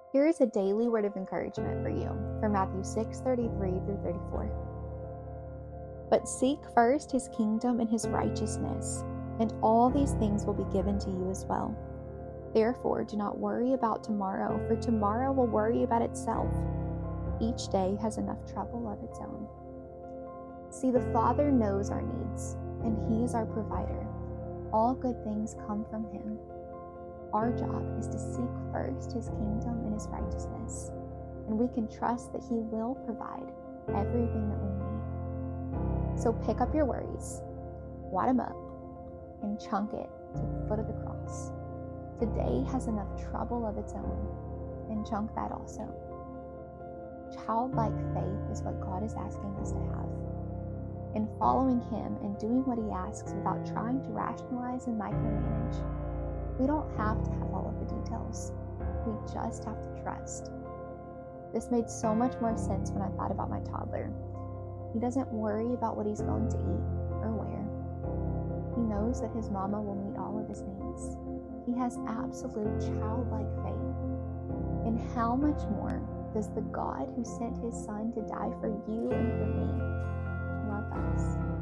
Here is a daily word of encouragement for you from Matthew 6:33 through 34. But seek first his kingdom and his righteousness, and all these things will be given to you as well. Therefore, do not worry about tomorrow, for tomorrow will worry about itself. Each day has enough trouble of its own. See, the Father knows our needs, and he is our provider. All good things come from him. Our job is to seek first his kingdom and his righteousness, and we can trust that he will provide everything that we need. So pick up your worries, wad them up, and chunk it to the foot of the cross. Today has enough trouble of its own, and chunk that also. Childlike faith is what God is asking us to have. In following him and doing what he asks without trying to rationalize and micromanage, we don't have to have all of the details. We just have to trust. This made so much more sense when I thought about my toddler. He doesn't worry about what he's going to eat or where. He knows that his mama will meet all of his needs. He has absolute childlike faith. And how much more does the God who sent his son to die for you and for me love us?